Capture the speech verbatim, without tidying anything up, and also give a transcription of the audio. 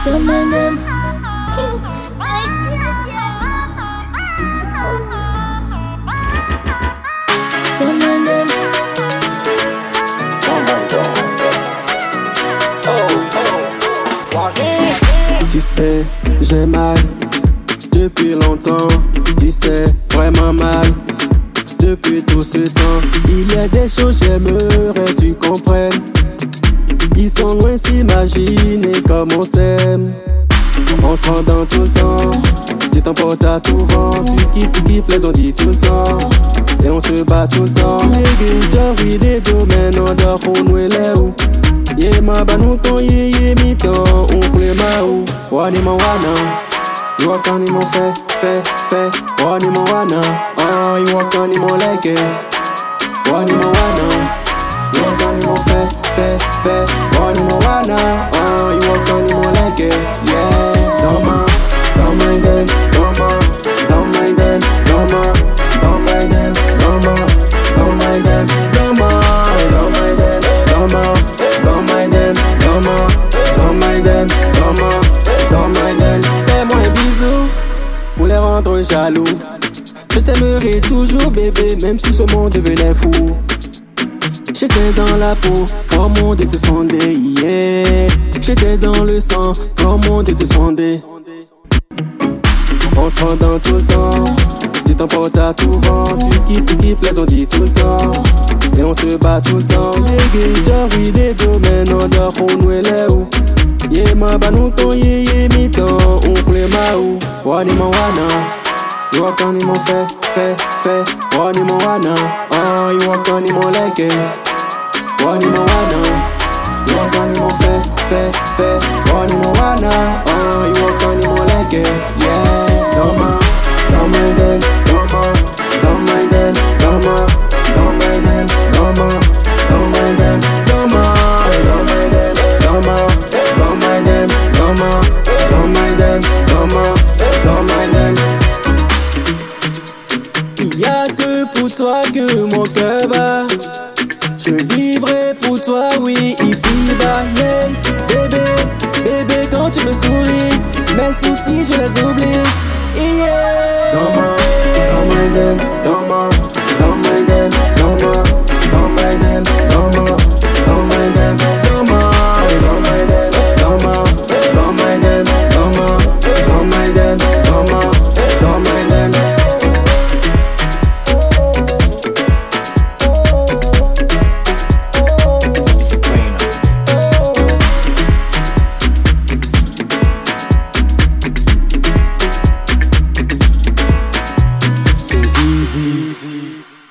Don't mind them. Don't mind them. Oh my God. Oh, oh. Tu sais, j'ai mal depuis longtemps. Tu sais, vraiment mal depuis tout ce temps. Il y a des choses j'aimerais tu comprennes. Ils sont loin s'imaginer comme on s'aime. On s'entend tout le temps. Tu t'emportes à tout vent. Tu kiffes, tu kiffes, les on dit tout le temps. Et on se bat tout le temps. Les oui des domaines, on dort pour nous et les ou. Yé ma banou ton yé yé mi temps. On plaît ma ou. Wani mon wana. You walk on mon fait, fait, fait. Wani mon wana. Oh, you walk on mon like it. Wani mon wana. You walk on mon fait, fait, fait. Wani mon wana. Oh, you walk on mon like it. Yeah. Don't mind, don't mind them. Don't mind, don't mind them. Don't mind, don't mind them. Don't mind, don't mind them. Don't mind, don't mind them. Don't mind, don't mind them. Don't mind, don't mind them. Don't mind, don't mind them. Fais-moi un bisou pour les rendre jaloux. Je t'aimerai toujours bébé, même si ce monde devenait fou. J'étais dans la peau, quand mon monde était sondé, yeah. J'étais dans le sang, quand mon monde était sondé. On s'entend tout le temps, tu t'emportes à tout vent. Tu kiffes, tu kiffes, les on dit tout le temps. Et on se bat tout le temps. Les gars, oui, des domaines, on dort pour nous et les ou. Yé ma banou ton yé yé mi temps, on plaît ma ou. Wani mon wana, you walk on mon fait, fait, fait. Wani mon wana, oh, you walk on mon like it. Wani mon wana, you walk on mon fait, fait, fait. Wani mon wana, oh, you walk on mon like it. Yeah. Don't mind, don't mind them, don't mind, don't mind them, don't mind, don't mind them, don't mind, don't mind them, don't mind, don't mind them, don't mind, don't mind them, don't mind, don't mind them, don't mind, don't mind them. Il y a que pour toi que mon cœur bat. Je vivrai pour toi, oui, ici-bas, yeah. Bébé, bébé, quand tu me souris, mes soucis, je les oublie, yeah. Don't mind, don't mind them, don't mind, don't mind them, don't mind, don't mind them, don't mind, don't mind them, don't mind, don't mind them, don't mind, don't mind them, don't mind, don't mind them, don't mind, don't mind them. C'est Didi.